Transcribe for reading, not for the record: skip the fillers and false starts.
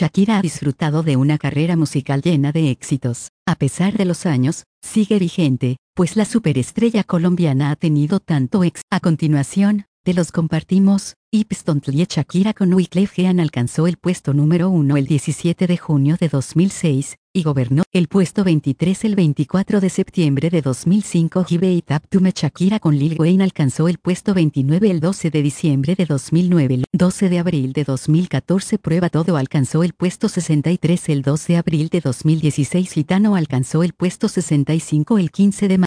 Shakira ha disfrutado de una carrera musical llena de éxitos. A pesar de los años, sigue vigente, pues la superestrella colombiana ha tenido tanto éxito. A continuación, te los compartimos. Ipstontle Shakira con Wyclef Jean alcanzó el puesto número 1 el 17 de junio de 2006, y gobernó el puesto 23 el 24 de septiembre de 2005. Give It Up To Me Shakira con Lil Wayne alcanzó el puesto 29 el 12 de diciembre de 2009. El 12 de abril de 2014 Prueba Todo alcanzó el puesto 63 el 2 de abril de 2016. Gitano alcanzó el puesto 65 el 15 de mayo.